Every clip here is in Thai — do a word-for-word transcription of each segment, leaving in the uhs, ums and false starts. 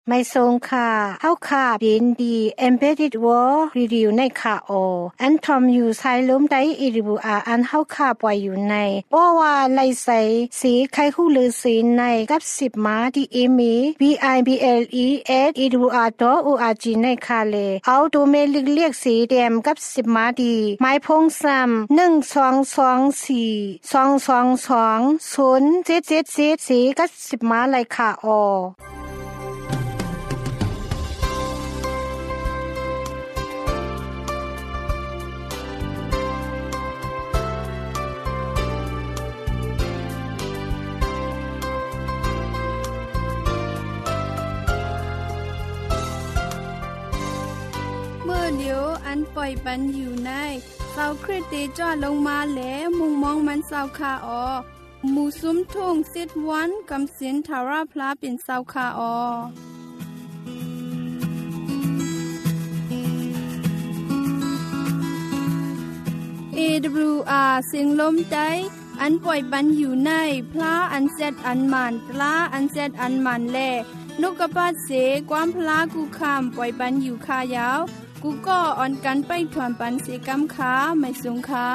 ไม่ทรงค่ะเฮาค่ะยินดี Embedded World Review ในค่ะโออันทอมอยู่ไซล้มได้อีริบูอาอันเฮาค่ะปล่อยอยู่ในบ่ว่าไลใสสีไข่ฮู้ลือสีในกับสิบมาที่อีมี บี ไอ บี แอล อี เอส อี ดับเบิลยู อาร์ ดอท โอ อาร์ จี ในค่ะเลเอาดูเมลิกเรียกสีแดมกับสิบมาดีไม้พงซ้ำหนึ่ง สอง สอง สี่ สอง สอง สอง ศูนย์ เจ็ด เจ็ด เจ็ดสีกับสิบมาเลยค่ะออเมื่อเดียวอันปล่อยปันอยู่ในเสาคริสติจอดลงมาแล้วมุงมองมันเสาคาออหมู่ซุ้มทุ่งสิดวันกำสินทาราพลาเป็นเสาคาออ เอ ดับเบิลยู อาร์ เสียงลมใจอันปล่อยปันอยู่ในพลาอันเซตอันมันปลาอันเซตอันมันแลนกกระปาดเสความพลากูคำปล่อยปันอยู่คายาวกูก็อ่อนกันไปถวนปันเสกำขาไม่สูงขา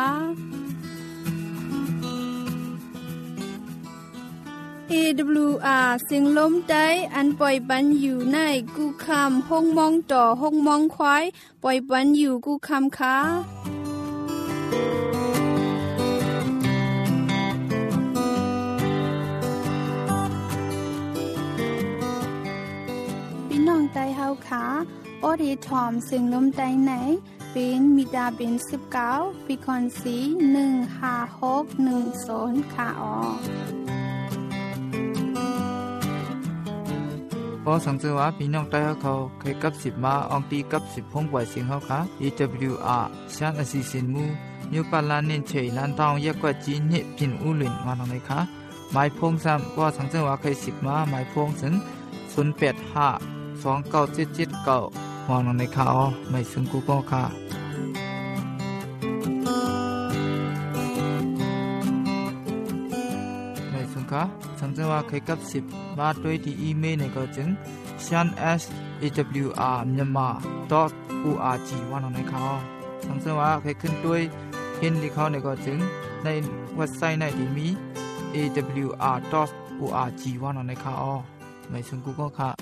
เอ ดับเบิลยู อาร์ เสียงลมใจอันปล่อยปันอยู่ในกูคำห้องมองต่อห้องมองควายปล่อยปันอยู่กูคำขาน้องไตเฮาขาโอดีทอมซึ่งลมไตไหนเป็นมิดาเป็นสิบเก้าปีคอนสีหนึ่งห้าหกหนึ่งศูนย์ค่ะออพอสังเกตว่าพี่น้องไตเฮาเขาเคยกับสิบมาอองตีกับสิบพงปล่อยเสียงเฮาค่ะ อี ดับเบิลยู อาร์ ชันอสิสินมูยูปาลานินเฉยลันตองยกว่าจีนิพินอุลินมาหน่อยค่ะหมายพงซ้ำก็สังเกตว่าเคยสิบมาหมายพงถึงศูนย์แปดห้าสองเก้าเจ็ดเจ็ดเก้ามองลงในข่าวไม่ซึ่งกูก็ค่ะไม่ซึ่งค่ะสังเกตว่าเคยกับสิบมาด้วยที่อีเมลในก็จึง ชัน เอส เอ ดับเบิลยู อาร์ myanmar ดอท โอ อาร์ จี ว่าลงในข่าวสังเกตว่าเคยขึ้นด้วยเห็นที่เขาในก็จึงในเว็บไซต์ในที่มี เอ ดับเบิลยู อาร์ ดอท โอ อาร์ จี ว่าลงในข่าวไม่ซึ่งกูก็ค่ะ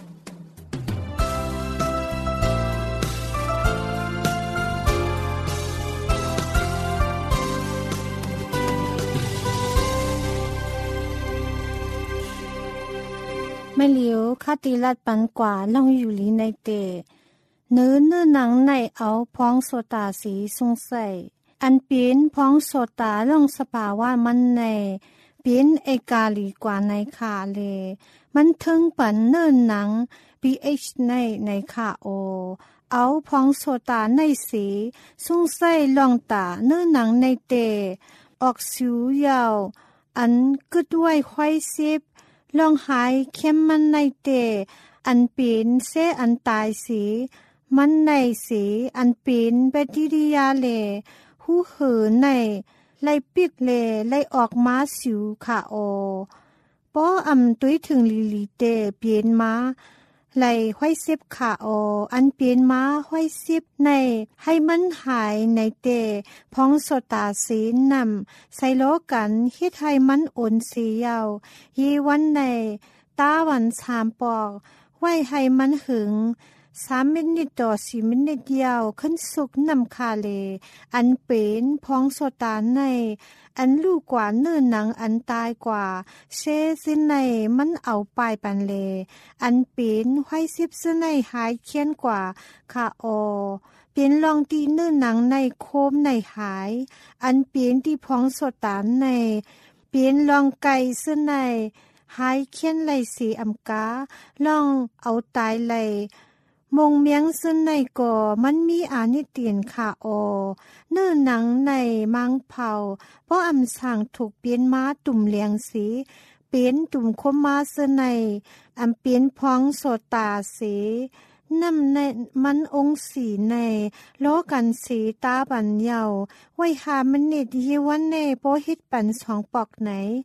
ไม่เหลียวคาติลัดปันกว่าล่องอยู่ลีในเตเนื้อเนื้อหนังในเอาพองโซตาสีสงสัยอันเป็นพองโซตาล่องสภาวะมันในเป็นเอกาลีกว่าในขาเลมันถึงปันเนื้อหนัง พี เอช ในในขาโอเอาพองโซตาในสีสงสัยล่องตาเนื้อหนังในเตออกสิวยาวอันกึดด้วยควายซิบลองหายเข้มมันในเตอันเป็นเซอันตายสีมันในสีอันเป็นแบคทีเรียเลหูเหือในไล่ปิกเลไล่ออกมาสิวค่ะโอป้ออำตุ้ยถึงลิลิเตเปลี่ยนมาไล่ห้อยซิบค่ะโออันเปลี่ยนมาห้อยซิบในให้มันหายในเตพองโซตาสีนำใส่โลกันเฮ็ดให้มันอ่อนสียาวยีวันในตาวันสามปอกไว้ให้มันหึงสามมินิตต่อสี่มินิตเดียวขึ้นสุกนำคาเลอันเป็นพองโซตาในอันลูกกว่าเนื้อหนังอันตายกว่าเชสินในมันเอาปลายปันเลอันเป็นไว้สิบสินในหายเคียนกว่าค่ะออเป็นลองตีเนื้อหนังในโคมในหายอันเป็นที่พองโซตาในเป็นลองไก่สินในหายเคียนไหลสีอำกาลองเอาตายไหลมงเมียงซึ่งในก่อมันมีอานิเตียนค่ะออเนื้อหนังในมังเผาเพราะอำสั่งถูกเปลี่ยนมาตุ่มเลียงสีเป็นตุ่มคมมาซึ่งในอำเปลี่ยนพองโซตาสีน้ำในมันองสีในล้อกันสีตาบันเยาไว้หามันเนตยีวันในโปฮิตปันสองปอกไหน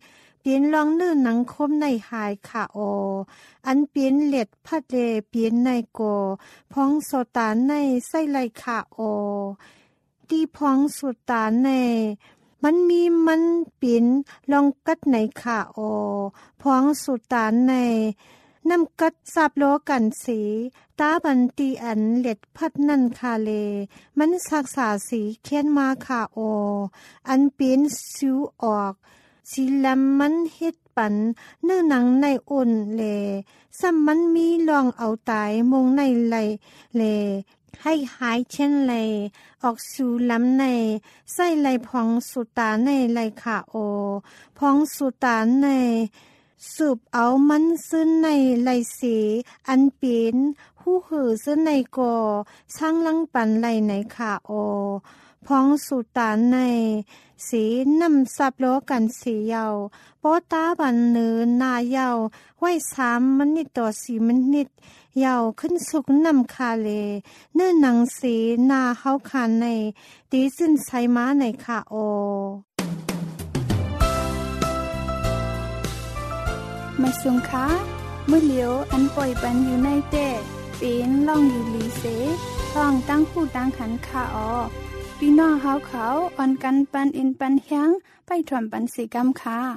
ปีนลองเนื้อหนังคมในหายค่ะโออันปีนเล็ดพัดเลปีนในโกพองโซตานในไส้ไหลค่ะโอตีพองสุตานในมันมีมันปีนลองกัดในค่ะโอพองสุตานในน้ำกัดสับโลกันสีตาบันตีอันเล็ดพัดนั่นคาเลมันสักษาสีเขียนมาค่ะโออันปีนซิวออกสีลำมันเฮ็ดปันเนื้อหนังในอุ่นเลซ้ำมันมีลองเอาตายมงในไหลเลให้หายเช่นไรออกสู่ลำในใส่ไหลพองสุตาในไหลค่ะโอพองสุตาในสืบเอามันซึ่งในไหลสีอันเป็นหู้หือซึ่งในกอช่างลังปันไหลในค่ะโอพองสุตาในสีน้ำซับโลกันสีเยาโปตาบันเนือนาเยาไว้สามมันนิดต่อสี่มันนิดเยาขึ้นสุกน้ำคาเลเนื้อหนังสีนาเฮาคานในตีสิ้นไซม้าในค่ะโอไม่สุงคะเมื่อเหลียวอันปล่อยปันอยู่ในเต้เป็นล่องอยู่ลีเสท่องตั้งผู้ตั้งขันค่ะออพี่น้องเฮาเขาอ่อนกันปันอินปันแฮงไปถ่อมปันสีกำค่ะ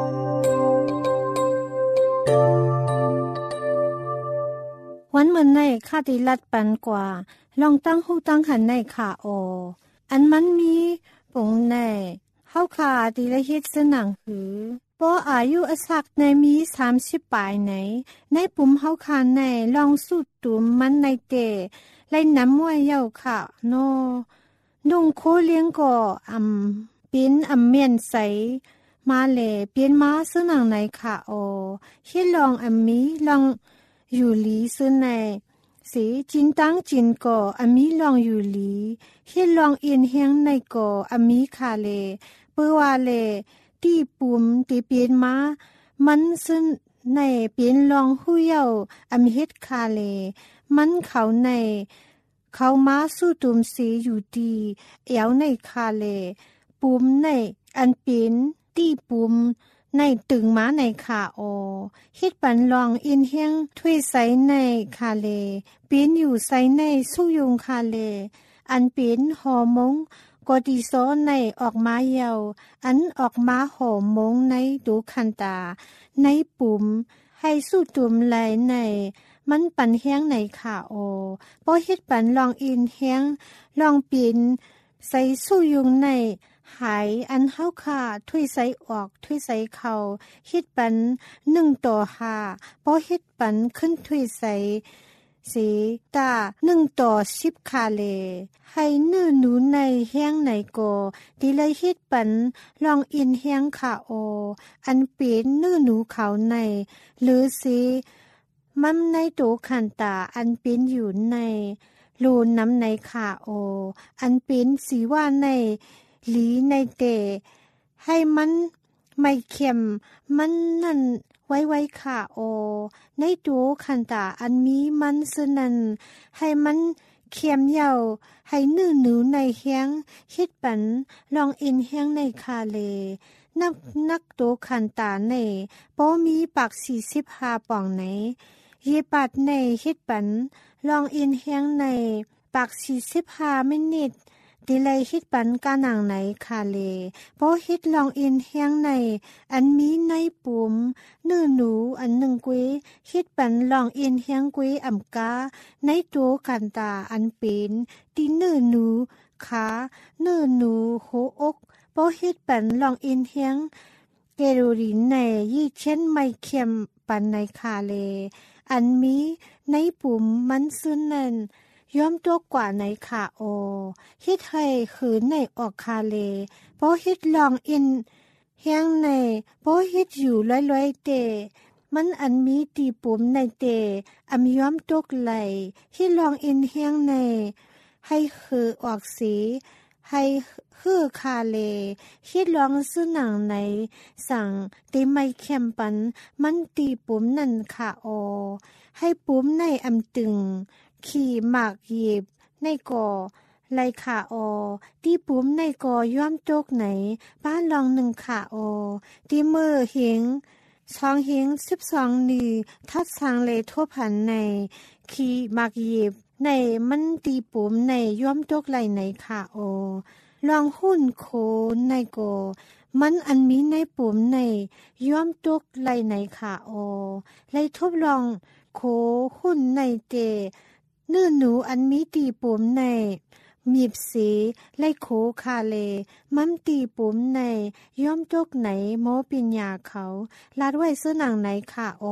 วันเหมือนในคาติลัดปันกว่าลองตั้งหูตั้งขันในค่ะโออันมันมีปุ่งในเฮาขาดีละเฮ็ดสนังหือปออายุอสักในมีสามสิบปลายไหนในปุ่มเฮาคาในลองสุดตุมมันในเตไล่น้ำมวยเย้าค่ะโนนุ่งโคเลี้ยงก่ออำปิ้นอำเมียนใสมาเลเปลี่ยนมาซึ่งหนังในค่ะโอเฮ็ดลองอำมีลองอยู่ลีซึ่งในสีจินตั้งจินก่ออำมีลองอยู่ลีเฮ็ดลองเอียนเฮียงในก่ออำมีค่ะเลเปื้อว่าเลตีปุ่มตีเปลี่ยนมามันซึ่งในเปลี่ยนลองหู้เย้าอำเฮ็ดค่ะเลมันเขาในเขามาสู้ตุมสีอยู่ดีเอวในคาเลปุ่มในอันเป็นตีปุ่มในตึงมาในขาโอเฮ็ดปันลองอินเฮียงถ้วยใสในคาเลเป็นอยู่ใสในสู้ยุงคาเลอันเป็นฮอร์โมนกอร์ติซอลในออกมาเยาอันออกมาฮอร์โมนในดูคันตาในปุ่มให้สู้ตุมไหลในมันปันแห้งในขาโอพอเฮ็ดปันลองอินแห้งลองปีนใส่สู้ยุงในหายอันเฮาขาถ้วยใส่ออกถ้วยใส่เข้าเฮ็ดปันหนึ่งต่อห้าพอเฮ็ดปันขึ้นถ้วยใส่สีตาหนึ่งต่อสิบคาเลให้เนื้อหนูในแห้งในโกดีเลยเฮ็ดปันลองอินแห้งขาโออันเป็นเนื้อหนูเขาในหรือสีมันในตูขันตาอันเป็นอยู่ในรูน้ำในขาโออันเป็นสีว่าในหลีในเตให้มันไม่เข็มมันนั่นไว้ไว้ขาโอในตูขันตาอันมีมันซึ่นันให้มันเข็มเยาให้นื้อหนูในแห้งคิดปันลองอินแห้งในคาเลนักนักตูขันตาในปอมีปากสี่สิบห้าป่องไหนเยปัดในเฮ็ดปันลองอินเฮียงในปากสี่สิบห้ามินิตดีเลยเฮ็ดปันกาหนังไหนคาเลพอเฮ็ดลองอินเฮียงในอันมีในปุ่มเนื้อหนูอันหนึ่งกุ้ยเฮ็ดปันลองอินเฮียงกุ้ยอ่ำกาในตัวกันตาอันเป็นตีเนื้อหนูขาเนื้อหนูโหอกพอเฮ็ดปันลองอินเฮียงเกโรลินในยี่เช่นไม่เค็มปันในคาเลอันมีในปุ่มมันซึ่งนั้นย่อมตัวกว่าในขาโอเฮ็ดให้ขืนในออกคาเลเพราะเฮ็ดลองอินเฮียงในเพราะเฮ็ดอยู่ลอยๆเตมันอันมีตีปุ่มในเตอำย่อมตกไหลที่ลองอินเฮียงในให้คือออกสีให้คือคาเลคิดลองซื้อหนังในสั่งตีไม่เข้มปันมันตีปุ่มนั่นค่ะโอให้ปุ่มในอำตึงขี่หมากหยิบในก่อไลค่ะโอที่ปุ่มในกอย่อมตกไหนบ้านลองหนึ่งค่ะโอที่มือหิงสองหิงสิบสองนีทัดสางเลทั่วผันในขีมักหยิบในมันตีปุ่มในย่อมตกไหลไหนค่ะโอลองหุ่นโคในโกมันอันมีในปุ่มในย่อมตกไหลไหนค่ะโอไลทบลองโคหุ่นในเตนื้อหนูอันมีตีปุ่มในมีบสีไลโคคาเลมัมตีปุ่มในย่อมตกไหนโมปิญญาเขาลาดไว้เสื้อหนังไหนค่ะโอ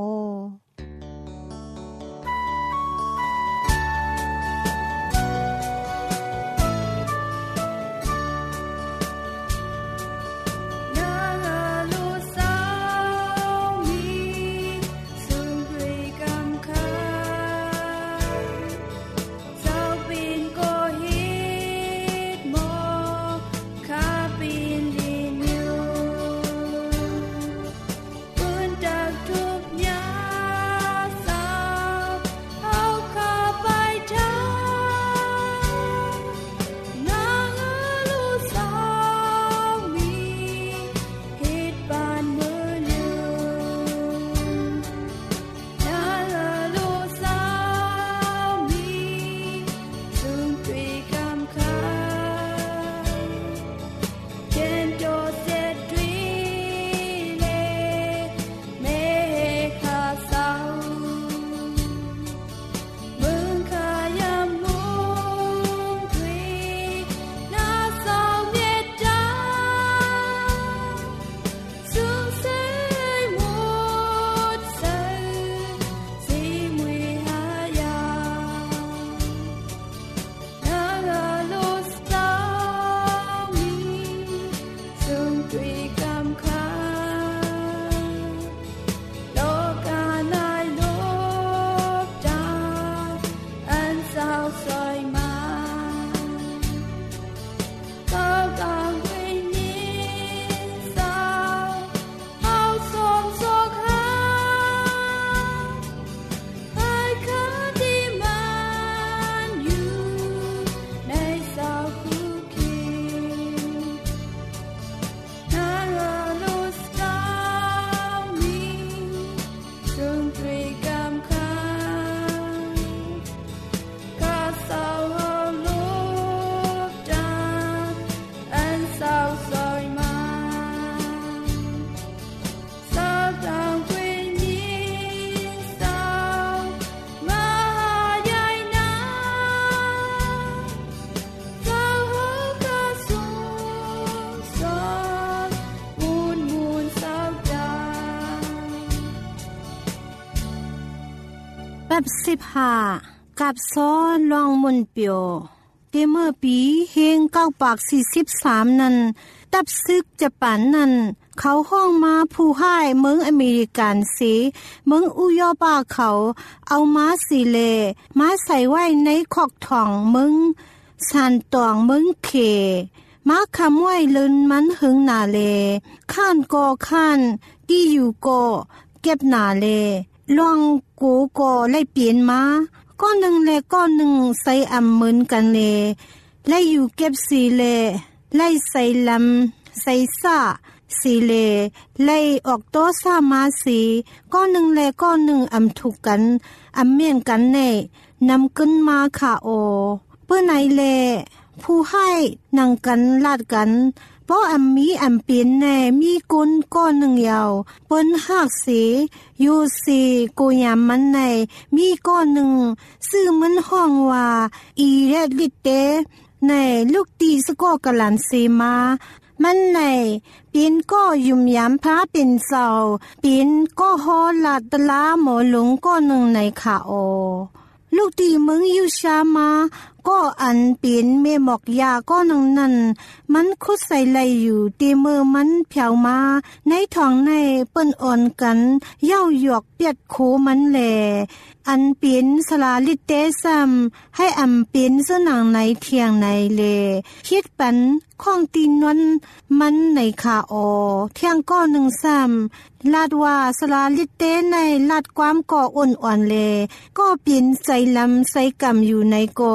แบบสิบห้ากับซ้อลองมุนเปียวเตเมื่อปีเฮงเก้าปากสี่สิบสามนั้นตับซึกจะปันนั้นเขาห้องมาผู้ให้เมืองอเมริกันสีเมืองอุยอปาเขาเอาม้าสีเลม้าใส่ไว้ในขอกทองเมืองสันตองเมืองเคม้าคำไว้ลืนมันหึงนาเลข้านกอข้านที่อยู่กอเก็บนาเลลองกูก็ไล่เปลี่ยนมาก้อนหนึ่งและก้อนหนึ่งใส่อ่ำเหมือนกันเลยไล่อยู่เก็บสีเลไล่ใส่ลำใส่ซ่าสีเลไล่ออกโต๊ะซ่ามาสีก้อนหนึ่งและก้อนหนึ่งอ่ำถูกกันอ่ำเมียนกันเน่นำขึ้นมาค่ะโอเพื่อไหนเลผู้ให้นั่งกันลาดกันเพราะอันมีอันเปลี่ยนแน่มีกุนก้อนหนึ่งยาวบนหักสียูสีกูยามมันในมีก้อนหนึ่งซื้อมันห้องว่าอีเรดลิเตในลูกตีสก็กะลันสีมามันในเปลี่ยนก็ยุ่มยามพระเป็นเสาเปลี่ยนก็ฮอลาดตลาหมอหลงก้อนหนึ่งในขาโอลูกตีมึงอยู่ชามาก็อันเป็นเมหมอกยาก็นังนั้นมันคุดใส่ไหลอยู่ตีมือมันเผียวมาในท้องในเปิ้นอ่อนกันเย้าหยอกเปียดโคมันแหลอันเป็นสลาลิเตซัมให้อำเป็นเสนางในเทียงในเลคิดปันข้องตีนวันมันในขาออเที่ยงก้อหนึ่งซ้ำลาดว่าสลาลิเตในลาดความก่ออ่อนอ่อนเลก็เปลี่ยนใส่ลำใส่กำอยู่ในก่อ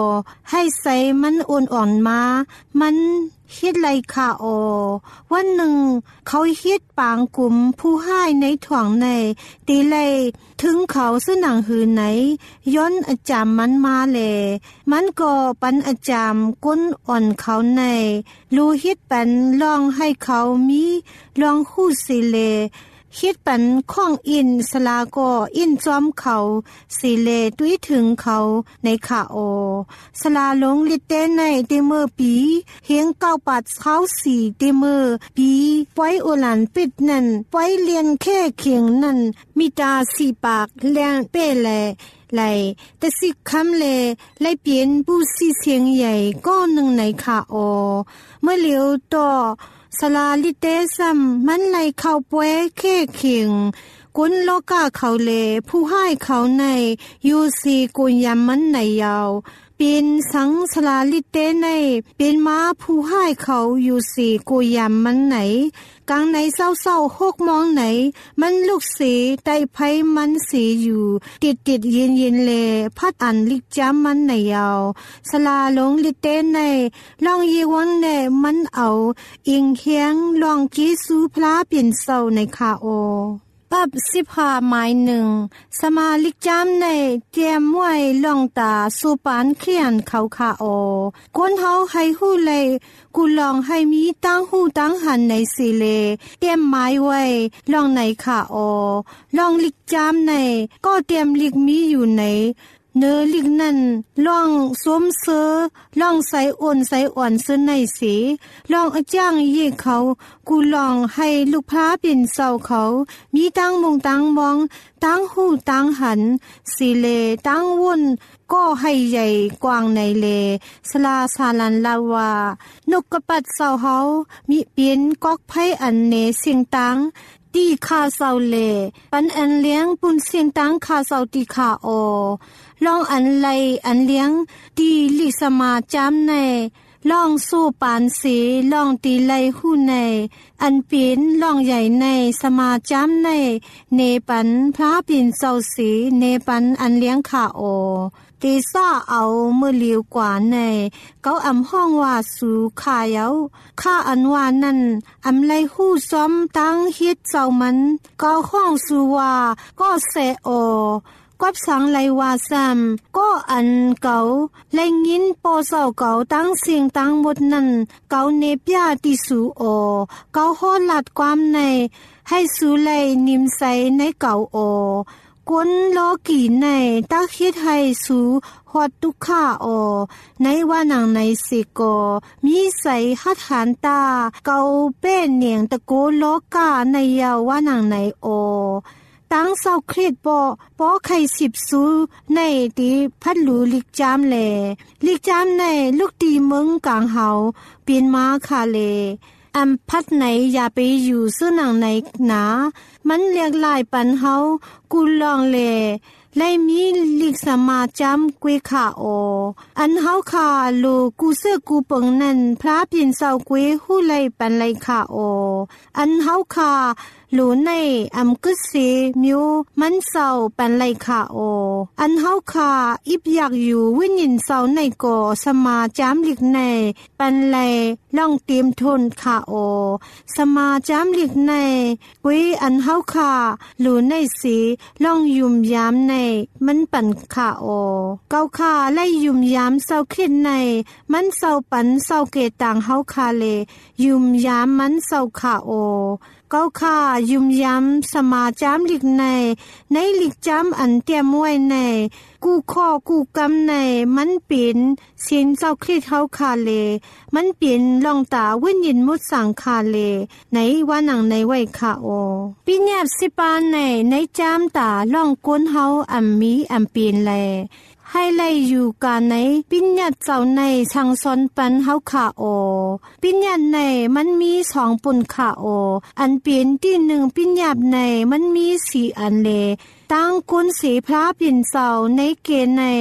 ให้ใส่มันอ่อนๆมามันฮิตไลคาโอวันหนึ่งเขาฮิตปางกลุ่มผู้ให้ในถ่วงในตีเลยถึงเขาซึ่งหนังหือไหนย้อนอาจามมันมาแลมันก็ปันอาจามก้นอ่อนเขาในรูฮิตปันลองให้เขามีลองคู่สิเลคิดปันข้องอินสลาโกอินจอมเขาสิเลตุ้ยถึงเขาในขาโอสลาลงลิเตในเดเมอปีเฮียงเก้าปัดเขาสี่เดเมอปีไว้โอลันปิดนั่นไว้เลียนแค่เขียงนั่นมีตาสีปากแรงเป้แลไลแต่สิคำเลไลเปลี่ยนผู้สีเสียงใหญ่ก็หนึ่งในขาโอเมื่อเหลียวต่อสลาลิเตซัมมันไหลเข้าป่วยแค่เขียงกุนโลกาเขาเลผู้ให้เขาในยูซีกุนยามมันในยาวเป็นสังสลาลิเตในเป็นม้าผู้ให้เขายูซีกุยามมันไหนกลางในเศร้าๆหกมองไหนมันลูกสีไตไพมันสีอยู่ติดติดเย็นเย็นเลพัดอันลิกจามมันในยาวสลาลงลิเตในลองยีวังในมันเอาอิงเฮียงลองกีสูพลาเปลี่ยนเศร้าในคาโอปับสิบห้าไม้หนึ่งสมาลิกจามในเตรียมไว้ลองตาสูปานเขียนเขาคาโอคนเฮาให้หู้เลยกูลองให้มีตั้งหูตั้งหันในสิเลเตรียมไม้ไว้ลองในคาโอลองลิกจามในก็เตรียมลิกมีอยู่ในเนื้อลิกนั่นลองสวมเสื้อลองใส่อ่อนใส่อ่อนเสื้อในสีลองอาจ้างเย่เขากูลองให้ลูกพระเป็นเศร้าเขามีตั้งมงตั้งมองตั้งหูตั้งหันสีเลตั้งวุ่นก็ให้ใหญ่กว้างในเลสลาสาลันลาวานกกระปัดเศร้าเฮามีเปลี่ยนกอกไผ่อันเนเสียงตังตีข้าเศร้าเลปันอันเลี้ยงปุ่นเสียงตังข้าเศร้าตีข้าโอลองอันไลอันเลี้ยงตีลิสมาจามในลองสู้ปานสีลองตีไลหู้ในอันปีนลองใหญ่ในสมาจามในเนปันพระปินเศร้าสีเนปันอันเลี้ยงขาโอตีซ่าเอาเมื่อเลียวกว่าในเกาอำห้องว่าสูขาเยาข้าอันว่านั่นอำไลหู้ซ้อมตั้งเฮ็ดเจ้ามันเกาห้องสูว่าก็เสโอกับสังไลวาซัมก็อันเก่าไลยินโปเศร้าเก่าตั้งเสียงตั้งหมดนั้นเก่าเนปยาติสูโอเก่าฮอดลัดความในให้สูไลนิมใสในเก่าโอกวนโลกีในตักคิดให้สูฮอดตุค่าโอในว่านังในสิโกมีใสหัดหันตาเก่าเป้เนียงตะโกโลกาในยาวว่านังในโอตั้งเศร้าเครียดปอปอไข่สิบสูในตีพัดหลูลิกจามแลลิกจามในลูกตีเมืองกลางเฮาเปลี่ยนมาคาเลอำพัดไหนอย่าไปอยู่ซื่อหนังในหนามันเรียกลายปันเฮากูลองเลไลมีลิกสมาจำกวยขาโออันเฮาคาโลกูเสื้อกูเปิงนั่นพระเปลี่ยนเศร้ากวยหู้ไลปันไลขาโออันเฮาคาหลูในอำกึศสีมิวมันเศร้าปันไลขาโออันเฮาคาอิบอยากอยู่วิญญาณเศร้าในก่อสมาจามลิกในปันไลล่องเตรียมทนขาโอสมาจามลิกในกวยอันเฮาคาหลูในสีล่องยุมยามในมันปันขาโอเกาคาไล่ยุมยามเศร้าคิดในมันเศร้าปันเศร้าเกต่างเฮาคาเลยุมยามมันเศร้าขาโอเกาค่ายุมยำสมาจามลิกในในลิกจำอันเตรียมไว้ในกูข้อกูกำในมันเป็นเสียงเจ้าคริสเฮาคาเลมันเป็นลองตาวิญญาณมุดสังคาเลในว่านังในไว้คาโอปีแยบสิปานในในจามตาลองก้นเฮาอัมมีอัมเป็นแลให้ไล่อยู่กันในปิญญาเจ้าในช่างสอนปันเฮาขาโอปิญญาในมันมีสองปุ่นขาโออันเปลี่ยนที่หนึ่งปิญญาในมันมีสี่อันเลตั้งกุนสีพระปิ่นเสาในเกณฑ์ใน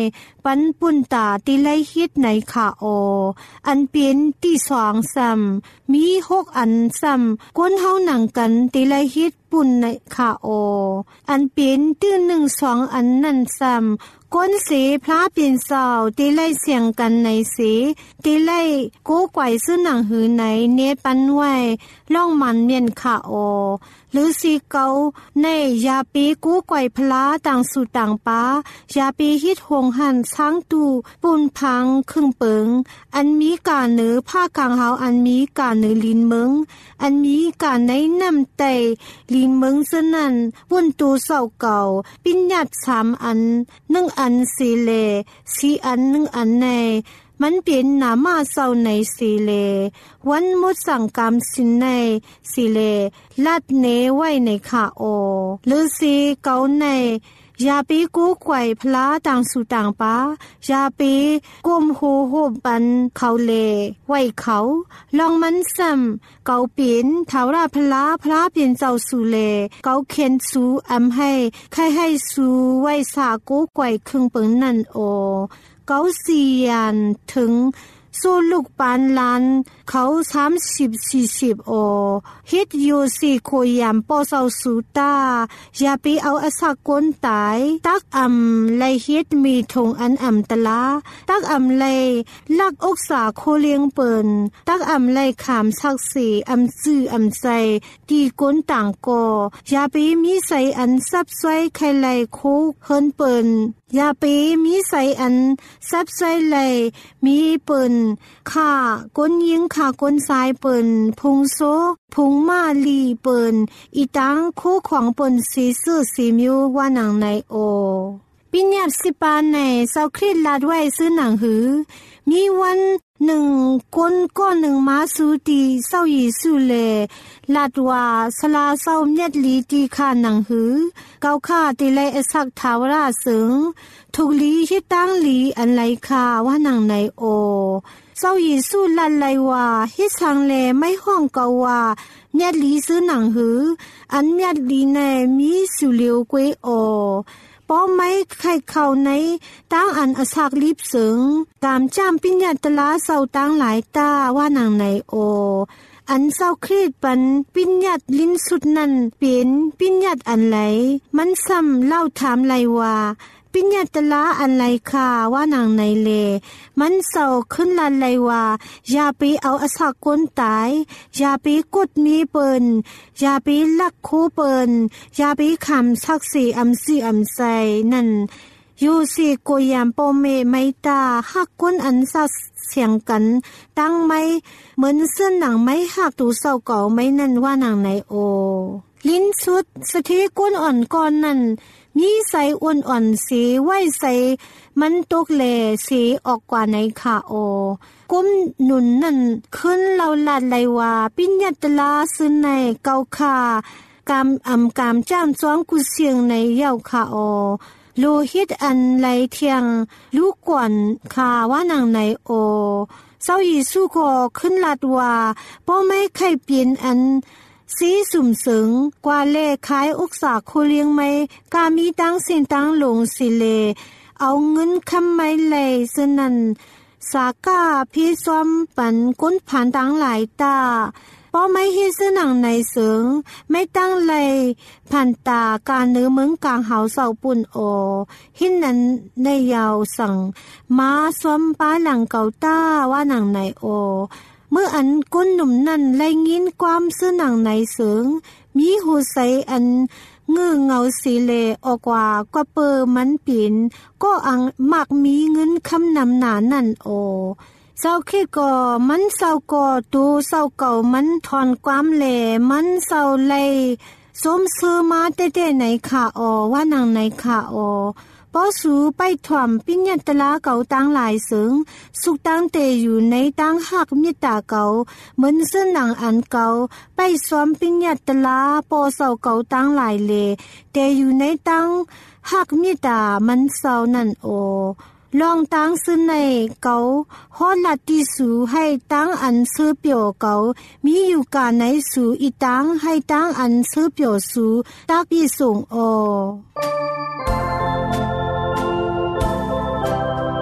ปันปุนตาติไลฮิตในขาโออันเป็นที่สองซ้ำมีหกอันซ้ำก้นเฮาหนังกันติไลฮิตปุ่นในขาโออันเป็นตื้อหนึ่งสองอันนั่นซ้ำก้นเสพระเป็นสาวติไลเสียงกันในเสติไลโก้ไกวซื้อหนังหือในเนปันไว้ล่องมันเมียนขาโอหรือสีเกาในยาปีกู้ไกวพลาต่างสู่ต่างป้ายาปีฮิตหงหันช้างตูปูนพังครึ่งเปิงอันมีกาเนือผ้ากลางเฮาอันมีกาเนือลินเมืองอันมีกาในน้ำไตลินเมืองซะนั่นวุ่นตูเศร้าเก่าปิญญาตสามอันหนึ่งอันสีเลสีอันหนึ่งอันในมันเป็นหนามาเศร้าในสีเลวันมุดสั่งกรรมสินในสีเลลัดเนไว้ในขาโอหรือสีเกาในยาปีกู้ไกวพลาต่างสู่ต่างป้ายาปีกุมหูหูบันเขาเลไว้เขาลองมันซ้ำเกาเปลี่ยนเทาราพลาพลาเปลี่ยนเจ้าสู่เลเกาเข็นสู่อำให้ใครให้สู่ไว้สากู้ไกวครึ่งเปิงนั่นโอเกาเสียนถึงสู้ลูกปานลานเขาสามสิบสี่สิบโอฮิตยูสีโคยามปอเศร้าสูตาอย่าไปเอาอสักก้นตายตักอำไลฮิตมีทงอันอำตะลาตักอำไลลักอกษาโคเลียงเปินตักอำไลขามสักสีอำซื่ออำใจตีก้นต่างกออย่าไปมีใส่อันซับไว้ใครไลโคเฮินเปินอย่าไปมีใส่อันซับไว้ไลมีเปินข้าก้นยิงข้าก้นซ้ายเปินพุงโซพุงมาลีเปินอีตังคู่ของเปินสีซื่อสีมิวว่าหนังในโอปิญญาสิปานในเศร้าคริสลาดไว้ซื้อหนังหือมีวันหนึ่งคนก็หนึ่งมาสูตีเศร้ายีสูเลลาดว่าสลาเศร้าเมียดลีตีข้าหนังหือเกาข้าตีไลอสักทาวราสึงทุกลีที่ตั้งลีอันไลคาว่าหนังในโอเศร้ายีสูลันไลว่าฮิสังเลไม่ห้องเกาว่าเมียดลีซื้อหนังหืออันเมียดลีในมีสุเลียวกวยโอป้อไม่ใครเข้าในตั้งอันอสักลิบสึงตามจำปิญญาตลาเศร้าตั้งหลายตาว่าหนังในโออันเศร้าครีดปันปิญญาตลิ้นสุดนั่นเป็นปิญญาตอันไหลมันซ้ำเล่าถามไลว่าปิญญาตลาอันไหลคาว่านางในเลมันเศร้าขึ้นลันไลว่าอย่าไปเอาอสักก้นตายอย่าไปกดมีเปินอย่าไปลักคู่เปินอย่าไปคำสักสีอำซีอำใจนั่นยูสีโกยามโปเมไมตาหักก้นอันสักเสียงกันตั้งไม่เหมือนเส้นหนังไม่หักตูเศร้าเก่าไม่นั่นว่านางในโอลิ้นสุดสถิก้นอ่อนก้อนนั่นมีใสอ้วนอ่อนสีไว้ใสมันตกแหล่สีออกกว่าในขาโอก้มหนุนนั่นขึ้นเราลาดไลว่าปิญญาตลาซึนในเกาคากามอำกามจ้ามจ้องกุเสียงในเย้าขาโอโลหิตอันไหลเทียงลูกก่อนคาว่านางในโอเศร้ายีสู้ก็ขึ้นลาดว่าป้อไม่ใครเปลี่ยนอันสีสุ่มเสิงกว่าเล่ขายอุกษาโคเลียงไม่กามีตั้งสินตั้งลงสิเลเอาเงินคำไม่เลยสนันสากาพี่ซ้อมปันก้นผ่านตั้งหลายตาป้อไม่ให้สนังในเสิงไม่ตั้งเลยผ่านตาการเนื้อเมืองกลางเฮาเสาปุ่นโอหินนั้นในยาวสั่งมาซ้อมป้าหลังเก่าตาว่าหนังในโอเมื่ออันก้นหนุ่มนั่นไล่ยินความซื้อหนังในเสิงมีหูใสอันเงื้อเงาสีเลออกว่ากว่าเปอมันปีนก็อังมักมีเงินคำนำหนานั่นโอเศร้าคิดก็มันเศร้าก็ตูเศร้าเก่ามันถอนความแหล่มันเศร้าเลยสมซื้อมาเต้ๆในขาออว่านางในขาออปอสูไปถ่อมปิญญาตลาเก่าตั้งหลายสึงสุกตั้งเตอยู่ในตั้งหักมิตาเก่าเหมือนเส้นหนังอันเก่าไปซ้อมปิญญาตลาปอเศร้าเก่าตั้งหลายเลเตอยู่ในตั้งหักมิตามันเศร้านั่นโอลองตั้งซื้อในเกาฮอดลัดที่สูให้ตั้งอันซื้อเปียวเกามีอยู่กาในสูอีตั้งให้ตั้งอันซื้อเปียวสูตักอีส่งโอ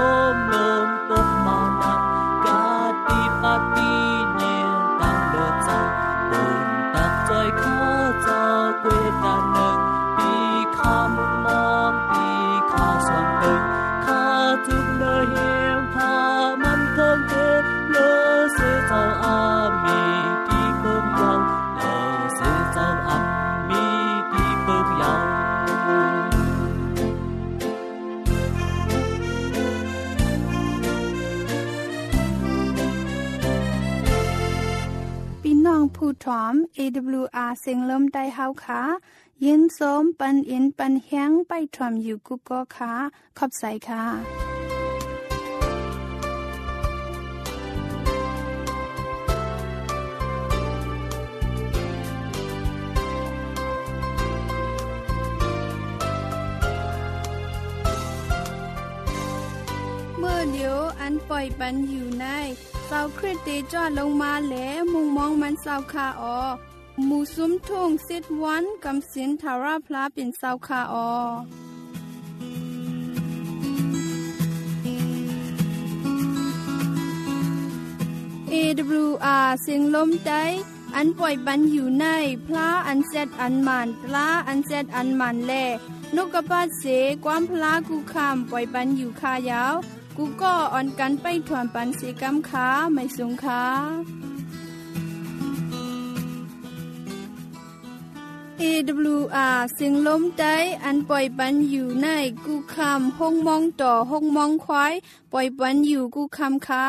มลมปกมานะ กาติปาติเนียตังเลือเจ้าบนตักใจข้าเจ้าเกวดานหนึ่งปีข้ามุนมองปีข้าสอนหนึ่งข้าจุกเนยเฮียงพามันเทิงเทเลอเสเจ้าอามีดีเปิบยาวเลอเสเจ้าอามีดีเปิบยาวน้องผู้ถอม เอ ดับเบิลยู อาร์ เสียงลมได้เฮาค่ะยินส้มปันอินปันแห้งไปถอมอยู่กุกก็ค่ะขอบใจค่ะเมื่อเดียวอันปล่อยปันอยู่ในเสาคริสเตจอดลงมาแล้วมุงมองมันเสาคาออหมู่ซุ้มทุ่งสิทวันกำสินทาราพลาเป็นเสาคาออ เอ ดับเบิลยู อาร์ เสียงลมใจอันปล่อยปันอยู่ในพระอันเซดอันมันปลาอันเซดอันมันแลนกกระปาดเสความพลากูคำปล่อยปันอยู่คายาวกูก็อ่อนกันไปถวนปันสีกำขาไม่สูงขาเอ ดับเบิลยู อาร์ เสียงลมใจอันปล่อยปันอยู่ในกูคำห้องมองต่อห้องมองควายปล่อยปันอยู่กูคำขา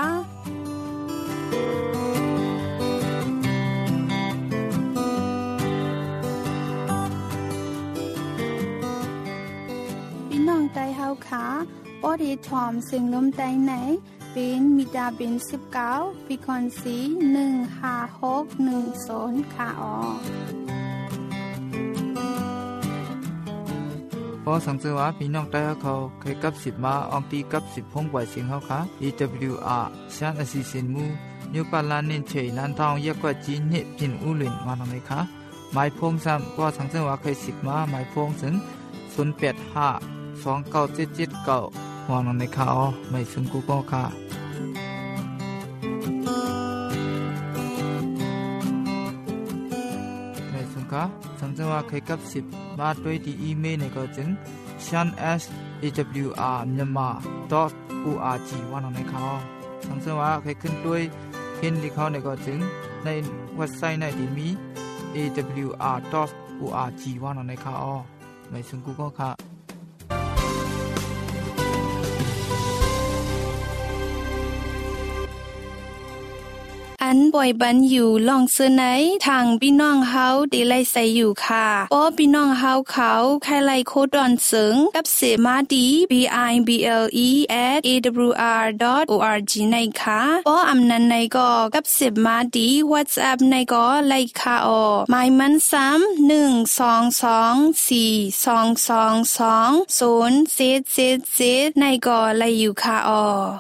พี่น้องใจเฮาขาปอดีทอมเสียงลมใจไหนเป็นมิดาเป็นสิบเก้าปีคอนสีหนึ่งห้าหกหนึ่งศูนย์ค่ะออพอสังเกตว่าพี่น้องใต้เขาเคยกับสิบมาอองตีกับสิบพงไหวเสียงเขาค่ะ เอ ดับเบิลยู อาร์ ชานอสิสินมูนิวปาลานินเฉยนันทองเยกว่าจีนเนพินอุลินมาหน่อยค่ะหมายพงซ้ำก็สังเกตว่าเคยสิบมาหมายพงถึงศูนย์แปดห้าสองเก้าเจ็ดเจ็ดเก้าหัวหน่อยค่ะอ๋อไม่ซึ่งกูก็ค่ะไม่ซึ่งค่ะสังเกตว่าเคยกับสิบมาด้วยที่อีเมลในก็จึง shan s a w r myanmar dot org ว่าหน่อยค่ะอ๋อสังเกตว่าเคยขึ้นด้วยเห็นที่เขาในก็จึงในเว็บไซต์ในที่มี เอ ดับเบิลยู อาร์ ดอท โอ อาร์ จี ว่าหน่อยค่ะอ๋อไม่ซึ่งกูก็ค่ะอันป่อยบันอยู่ลองเสื้อไหนทางพี่น้องเฮาดีไลใส่อยู่ค่ะป้อพี่น้องเฮาเขาใครไลโคดอนเสิงกับเสมาดี บี ไอ บี แอล อี แอท เอ ดับเบิลยู อาร์ ดอท โอ อาร์ จี ในค่ะป้ออำนันในก็กับเสมาดี WhatsApp ในก็ไลค่ะออหมายมันซ้ำหนึ่ง สอง สอง สี่ สอง สอง สอง ศูนย์ เจ็ด เจ็ด เจ็ดในก็ไลอยู่ค่ะออ